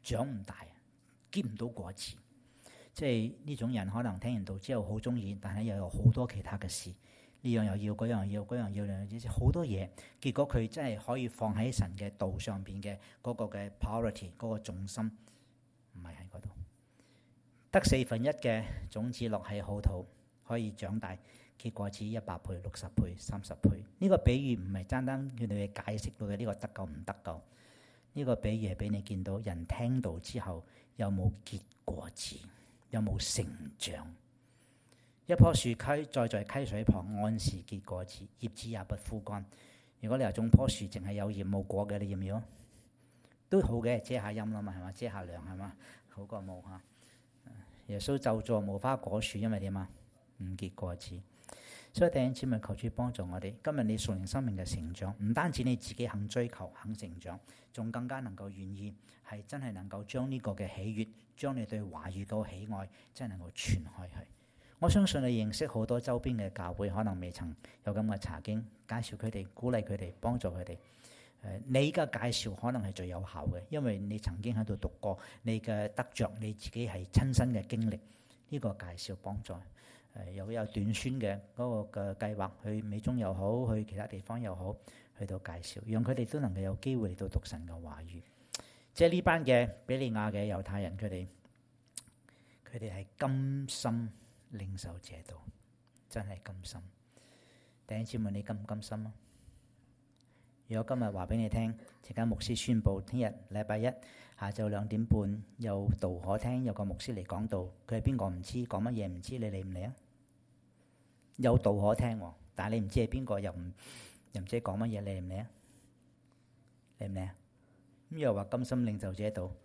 長唔大，結唔到果子。即係呢種人可能聽完道之後好中意，但係又有好多其他嘅事，呢樣又要，嗰樣又要，嗰樣要，兩樣好多嘢。結果佢真係可以放喺神嘅道上邊嘅嗰個嘅 priority，嗰個重心唔係喺嗰度。得四分一嘅種子落喺好土，可以長大結果子一百倍、六十倍、三十倍。呢個比喻唔係單單叫你去解釋到嘅呢個得救唔得救。呢個比喻係俾你見到人聽到之後有冇結果子，有冇成長。一棵樹栽栽在溪水旁，按時結果子，葉子也不枯乾。如果你話種棵樹淨係有葉冇果嘅，你要唔要？都好嘅，遮下陰啦嘛，係嘛？遮下涼係嘛？好過冇嚇。耶穌咒詛無花果樹，因為點啊？唔結果子。所以弟兄姊妹，求主幫助我哋。今日你屬靈生命嘅成長，唔單止你自己肯追求、肯成長，仲更加能夠願意係真係能夠將呢個嘅喜悅，將你對話語嘅喜愛，真係能夠傳開去。我相信你認識好多周邊嘅教會，可能未曾有咁嘅查經，介紹佢哋、鼓勵佢哋、幫助佢哋。誒，你嘅介紹可能係最有效嘅，因為你曾經喺度讀過，你嘅得着你自己係親身嘅經歷，呢個介紹幫助。誒，有有短宣嘅嗰個嘅計劃，去美中又好，去其他地方又好，去到介紹，讓佢哋都能夠有機會嚟到讀神嘅話語。即係呢班嘅比利亞嘅猶太人，佢哋佢哋係甘心領受這道，真係甘心。弟兄姊妹，你甘唔甘心啊？如果今日話俾你聽，陣間牧師宣布，聽日禮拜一下晝兩點半有道可聽，有個牧師嚟講道，佢係邊個唔知，講乜嘢唔知，你嚟唔嚟啊？有道可聽，但係你唔知係邊個，又唔又唔知講乜嘢，你嚟唔嚟啊？嚟唔嚟啊？咁又話甘心領受這道，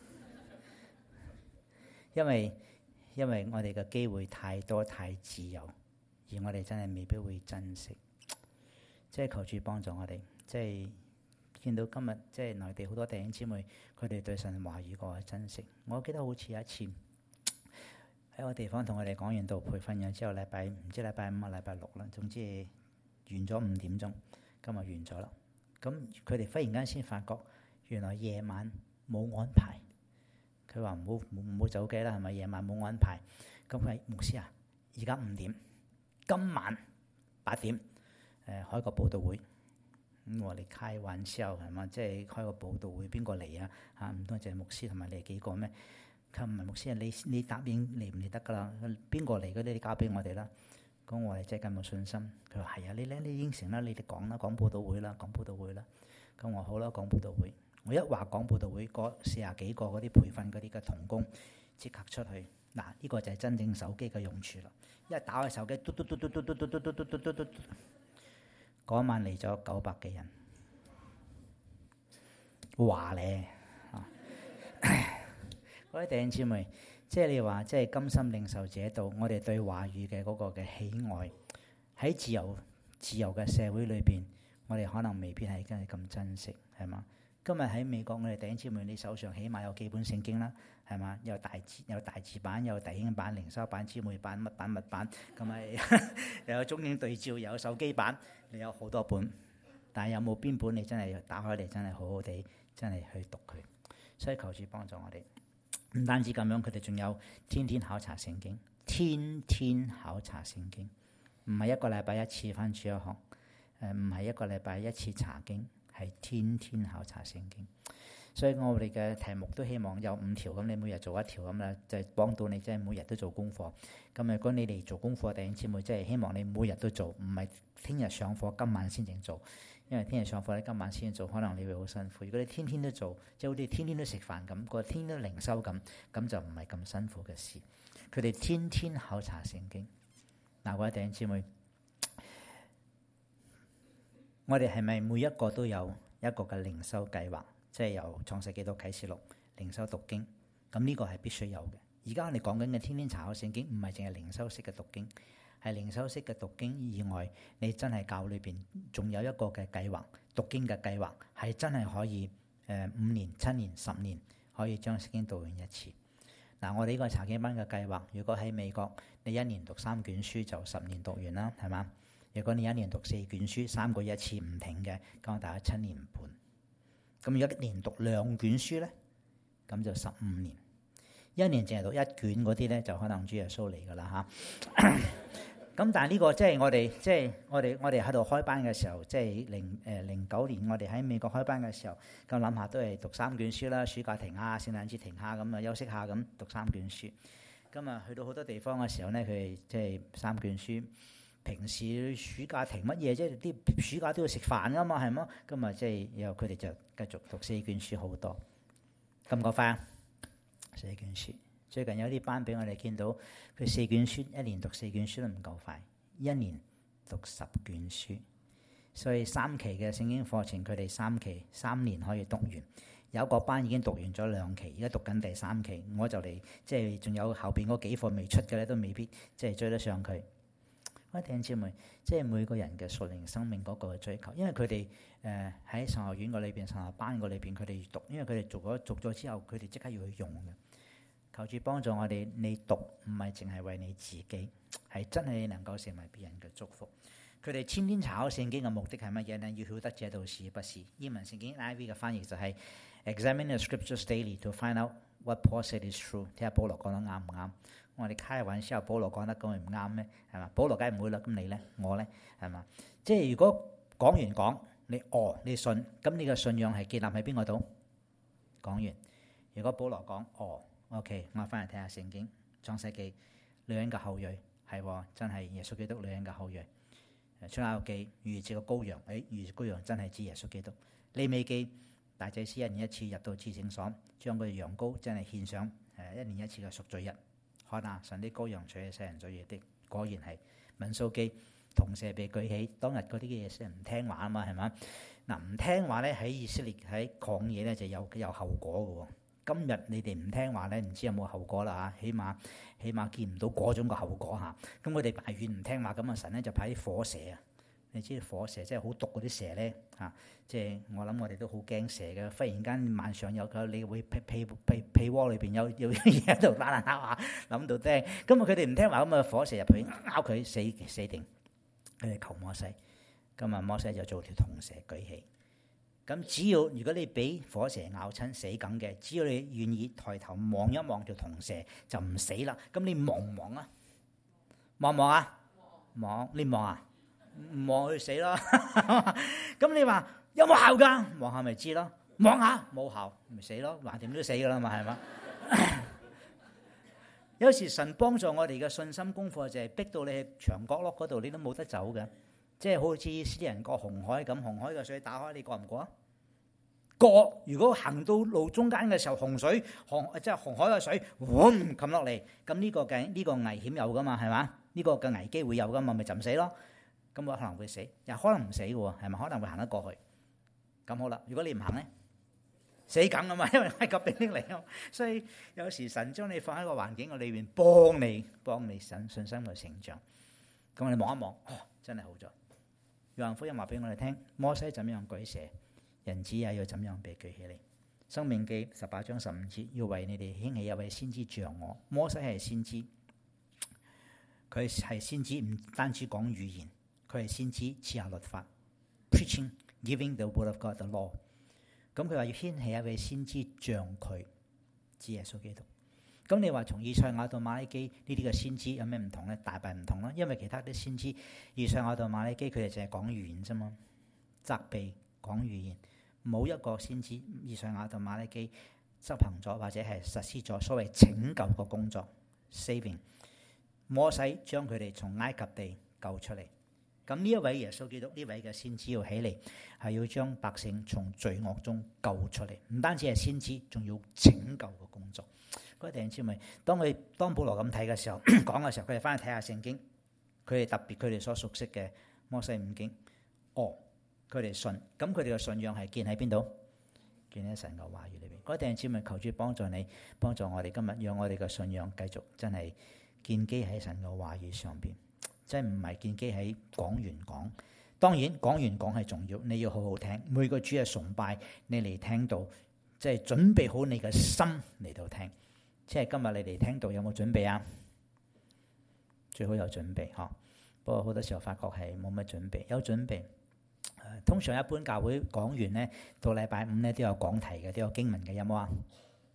因為因為我哋嘅機會太多太自由，而我哋真係未必會珍惜。即係求主幫助我哋，即係見到今日即係內地好多弟兄姊妹，佢哋對神話語個珍惜。我記得好似有一次喺個地方同我哋講完道培訓咗之後，禮拜唔知禮拜五啊禮拜六啦，總之完咗五點鐘，今日完咗啦。咁佢哋忽然間先發覺，原來夜晚冇安排。佢話唔好唔好走機啦，係咪夜晚冇安排？咁佢牧師啊，而家五點，今晚八點。誒開個佈道會，咁我哋開玩笑係嘛？即係開個佈道會，邊個嚟啊？嚇唔通就係牧師同埋你幾個咩？佢唔係牧師啊，你你答應嚟唔嚟得㗎啦？邊個嚟嗰啲你交俾我哋啦。咁我哋真係咁有信心。佢話係啊，你咧你應承啦，你哋講啦，講佈道會啦，講佈道會啦。咁我好啦，講佈道會。我一話講佈道會，嗰四十幾個嗰啲培訓嗰啲嘅同工即刻出去。嗱，呢個就係真正手機嘅用處啦。一打開手機，嘟嘟嘟嘟嘟嘟嘟嘟嘟嘟嘟嘟。嗰晚嚟咗九百幾人，話咧啊！各位弟兄姊妹，即係你話，即係甘心領受這道，我哋對話語嘅嗰個嘅喜愛，喺自由自由嘅社會裏邊，我哋可能未必係真係咁珍惜，係嘛？今日喺美國，我哋弟兄姊妹，你手上起碼有幾本聖經啦，係嘛？有大字有大字版，有弟兄版、靈修版、姊妹版、乜版乜版，咁咪又有中英對照，又有手機版，你有好多本。但係有冇邊本你真係打開嚟，真係好好地，真係去讀佢？所以求主幫助我哋。唔單止咁樣，佢哋仲有天天考察聖經，天天考察聖經，唔係一個禮拜一次返主日學，誒唔係一個禮拜一次查經。係天天考察聖經，所以我哋嘅題目都希望有五條，咁你每日做一條咁啦，就係幫到你，即係每日都做功課。咁如果你哋做功課，弟兄姊妹，即係希望你每日都做，唔係聽日上課今晚先正做，因為聽日上課咧今晚先做，可能你會好辛苦。如果你天天都做，即係好似天天都食飯咁，個天天都靈修咁，咁就唔係咁辛苦嘅事。佢哋天天考察聖經，嗱，各位弟兄姊妹。我哋係咪每一個都有一個嘅靈修計劃？即係由創世記到啟示錄靈修讀經，咁呢個係必須有嘅。而家我哋講緊嘅天天查考聖經，唔係淨係靈修式嘅讀經，係靈修式嘅讀經以外，你真係教裏邊仲有一個嘅計劃，讀經嘅計劃係真係可以誒五年、七年、十年可以將聖經讀完一次。嗱，我哋呢個查經班嘅計劃，如果喺美國，你一年讀三卷書就十年讀完啦，係嘛？如果你一年讀四卷書，三個月一次唔停嘅，咁大概七年半。咁如果一年讀兩卷書咧， 咁就十五年。一年淨係讀一卷嗰啲咧，就可能主耶穌嚟噶啦嚇。咁但係呢個即係我哋即係我哋我哋喺度開班嘅時候，即係零誒零九年我哋喺美國開班嘅時候，咁諗下都係讀三卷書啦，暑假停下，聖誕節停下，咁啊休息下咁讀三卷書。咁啊去到好多地方嘅時候咧，佢哋即係三卷書。平時暑假停乜嘢啫？啲暑假都要食飯噶嘛，係嗎？咁啊即係然後佢哋就繼續讀四卷書好多。咁夠快啊！四卷書。最近有啲班俾我哋見到，佢四卷書一年讀四卷書都唔夠快，一年讀十卷書。所以三期嘅聖經課程，佢哋三期三年可以讀完。有一個班已經讀完咗兩期，而家讀緊第三期。我就嚟即係仲有後邊嗰幾課未出嘅咧，都未必即係追得上佢。我弟兄姊妹，即係每個人嘅屬靈生命嗰個追求，因為佢哋誒喺神學院個裏邊、神學班個裏邊，佢哋讀，因為佢哋做咗讀咗之後，佢哋即刻要去用嘅。求主幫助我哋，你讀唔係淨係為你自己，係真係能夠成為別人嘅祝福。佢哋天天查考聖經嘅目的係乜嘢呢？要曉得這道是不是。英文聖經 N I V 嘅翻譯就係 Examine the scriptures daily to find out what Paul said is true。睇下保羅講得啱唔啱？我哋開玩笑，保羅講得咁咪唔啱咩？係嘛？保羅梗係唔會啦。咁你咧，我咧，係嘛？即係如果講完講你哦，你信，咁你嘅信仰係建立喺邊個度？講完，如果保羅講哦 ，OK， 我翻嚟睇下聖經，創世記女人嘅後裔係真係耶穌基督女人嘅後裔。出埃及記逾越節嘅羔羊，誒逾越羔羊真係指耶穌基督。利未記大祭司一年一次入到至聖所，將佢羊羔真係獻上誒一年一次嘅贖罪日。看啊！神啲羔羊取去世人罪孽的，果然係。民數記銅蛇被舉起，當日嗰啲嘅嘢先唔聽話啊嘛，係嘛？嗱，唔聽話咧喺以色列喺曠野咧就有有後果嘅喎。今日你哋唔聽話咧，唔知有冇後果啦嚇。起碼起碼見唔到嗰種嘅後果嚇。咁我哋埋怨唔聽話，咁啊神咧就派啲火蛇啊！你知火蛇即係好毒嗰啲蛇咧嚇，即係我諗我哋都好驚蛇嘅。忽然間晚上有個你會被被被被窩裏邊有有嘢喺度打爛下諗到釘。咁啊佢哋唔聽話，咁啊火蛇入去咬佢死死定。佢哋求摩西，咁啊摩西就做條銅蛇舉起。咁只要如果你俾火蛇咬親死梗嘅，只要你願意抬頭望一望條銅蛇就唔死啦。咁你望唔望啊？望唔望啊？望，你望啊？唔望佢死咯。咁你話有冇效噶？望下咪知咯。望下冇效咪死咯，橫掂都死噶啦嘛，係嘛？有時神幫助我哋嘅信心功課就係逼到你喺牆角落嗰度，你都冇得走嘅。即係好似啲人過紅海咁，紅海嘅水打開，你過唔過啊？過。如果行到路中間嘅時候，洪水紅即係紅海嘅水，嗡冚落嚟，咁呢個嘅呢個危險有噶嘛？係嘛？呢個嘅危機會有噶嘛？咪浸死咯。咁我可能會死，又可能唔死嘅喎，係咪？可能會行得過去。咁好啦，如果你唔行咧，死梗啊嘛，因為係個兵丁嚟啊。所以有時神將你放喺個環境嘅裏邊，幫你幫你信信心嘅成長。咁你望一望，哦，真係好咗。約翰福音話俾我哋聽，摩西怎樣舉蛇，人子也要怎樣被舉起嚟。申命記十八章十五節，要為你哋興起一位先知像我。摩西係先知，佢係先知，唔單止講語言。佢係先知賜下律法 ，preaching, giving the word of God, the law。咁佢話要掀起一位先知像佢，指耶穌基督。咁你話從以賽亞到馬拉基呢啲嘅先知有咩唔同咧？大弊唔同啦，因為其他啲先知以賽亞到馬拉基佢哋淨係講語言啫嘛，責備講語言，冇一個先知以賽亞到馬拉基執行咗或者係實施咗所謂拯救嘅工作 ，saving。摩西將佢哋從埃及地救出嚟。咁呢一位耶穌基督呢位嘅先知要起嚟，係要將百姓從罪惡中救出嚟，唔單止係先知，仲要拯救嘅工作。各位弟兄姊妹，當佢當保羅咁睇嘅時候，講嘅時候，佢哋翻去睇下聖經，佢哋特別佢哋所熟悉嘅摩西五經，哦，佢哋信，咁佢哋嘅信仰係建喺邊度？建喺神嘅話語裏邊。各位弟兄姊妹，求主幫助你，幫助我哋今日，讓我哋嘅信仰繼續真係建基喺神嘅話語上邊。即係唔係建基喺講完講，當然講完講係重要，你要好好聽。每個主日崇拜，你嚟聽到，即係準備好你嘅心嚟到聽。即係今日你嚟聽到有冇準備啊？最好有準備嗬。不過好多時候發覺係冇乜準備，有準備。通常一般教會講完咧，到禮拜五咧都有講題嘅，都有經文嘅，有冇啊？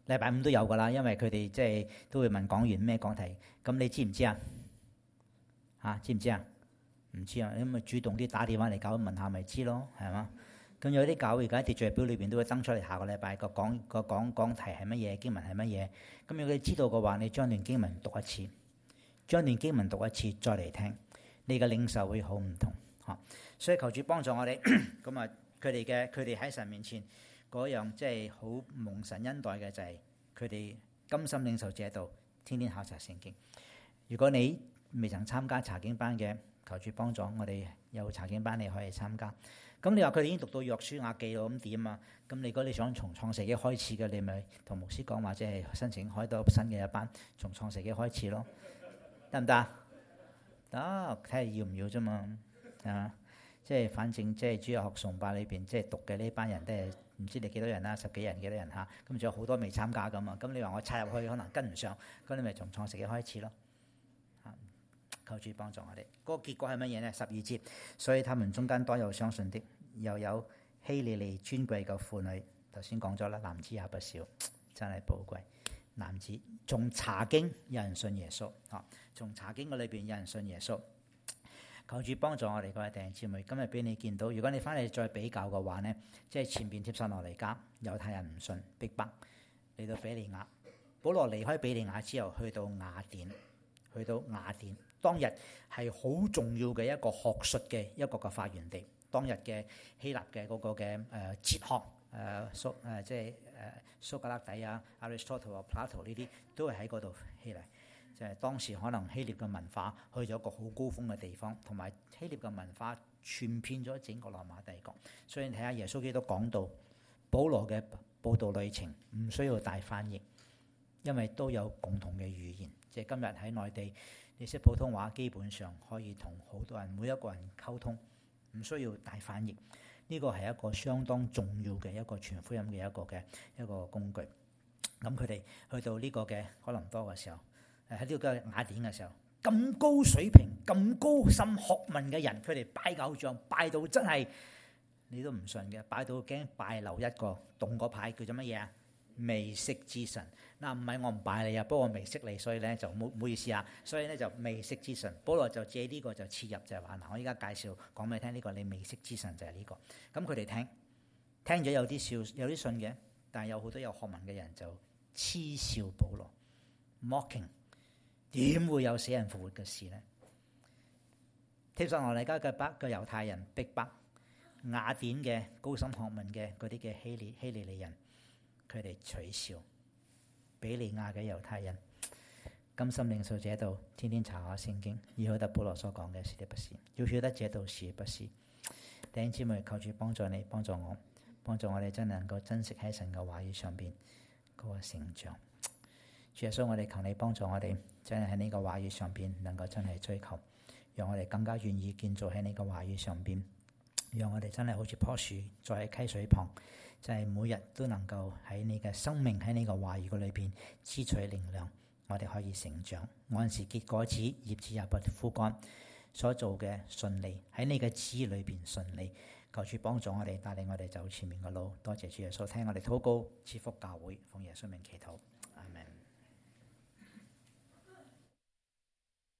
禮拜五都有㗎啦，因為佢哋即係都會問講員咩講題。咁你知唔知啊？嚇、啊，知唔知啊？唔知啊，咁咪主動啲打電話嚟教問下咪知咯，係嘛？咁有啲教會而家秩序表裏邊都會登出嚟，下個禮拜個講個講講題係乜嘢，經文係乜嘢。咁如果你知道嘅話，你將段經文讀一次，將段經文讀一次再嚟聽，你嘅領受會好唔同嚇。所以求主幫助我哋。咁啊，佢哋嘅佢哋喺神面前嗰樣即係好蒙神恩待嘅就係佢哋甘心領受這道，天天考察聖經。如果你未曾參加查經班嘅，求主幫助我哋有查經班你可以參加。咁你話佢哋已經讀到約書亞記咯，咁點啊？咁你如果你想從創世紀開始嘅，你咪同牧師講，或者係申請開到新嘅一班，從創世紀開始咯，得唔得？得，睇下要唔要啫嘛。啊，即係反正即係主日學崇拜裏邊即係讀嘅呢班人都係唔知你幾多人啦，十幾人幾多人嚇，咁仲有好多未參加噶嘛。咁你話我插入去可能跟唔上，咁你咪從創世紀開始咯。求主幫助我哋，嗰、那個結果係乜嘢呢？十二節，所以他們中間多有相信的，又有希利尼尊貴嘅婦女。頭先講咗啦，男子也不少，真係寶貴。男子從查經有人信耶穌，啊，從查經嘅裏邊有人信耶穌。求主幫助我哋各位弟兄姊妹，今日俾你見到，如果你翻嚟再比較嘅話呢，即係前邊帖撒羅尼迦猶太人唔信，逼迫嚟到比利亞，保羅離開比利亞之後去到雅典，去到雅典。當日係好重要嘅一個學術嘅一個嘅發源地。當日嘅希臘嘅嗰個嘅誒哲學誒蘇誒即係誒蘇格拉底啊、Aristotle 啊、Plato 呢啲都係喺嗰度起嚟。就係、是、當時可能希臘嘅文化去咗一個好高峰嘅地方，同埋希臘嘅文化傳遍咗整個羅馬帝國。所以你睇下耶穌基督講到保羅嘅佈道旅程唔需要大翻譯，因為都有共同嘅語言。即係今日喺內地，你識普通話，基本上可以同好多人每一個人溝通，唔需要大翻譯。呢個係一個相當重要嘅一個傳福音嘅一個嘅一個工具。咁佢哋去到呢個嘅哥林多嘅時候，喺呢個雅典嘅時候，咁高水平、咁高深學問嘅人，佢哋拜偶像拜到真係你都唔信嘅，拜到驚拜漏一個動個牌叫做乜嘢啊？未識之神。嗱，唔係我唔拜你啊，不過我未識你，所以咧就冇唔好意思啊。所以咧就未識之神，保羅就借呢個就切入就係話嗱，我依家介紹講俾你聽，呢個你未識之神就係呢個。咁佢哋聽聽咗有啲笑，有啲信嘅，但係有好多有學問嘅人就嗤笑保羅 ，mocking， 點會有死人復活嘅事呢？帖撒羅尼迦嘅北嘅猶太人逼迫雅典嘅高深學問嘅嗰啲嘅希利希利尼人，佢哋取笑比利亞嘅猶太人，甘心領受這道，天天查下聖經，以曉得保羅所講嘅是的不是，要曉得這道是不是。弟兄姊妹，求主幫助你，幫助我，幫助我哋真能夠珍惜喺神嘅話語上邊嗰個成長。主耶穌，我哋求你幫助我哋，真係喺呢個話語上邊能夠真係追求，讓我哋更加願意建造喺呢個話語上邊，讓我哋真係好似棵樹在溪水旁。就係每日都能夠喺你嘅生命喺呢個話語嘅裏邊支取靈糧，我哋可以成長。嗰陣時結果子，葉子也不枯乾，所做嘅順利，喺你嘅旨意裏邊順利。求主幫助我哋，帶領我哋走前面嘅路。多謝主耶穌，聽我哋禱告，賜福教會，奉耶穌名祈禱，阿門。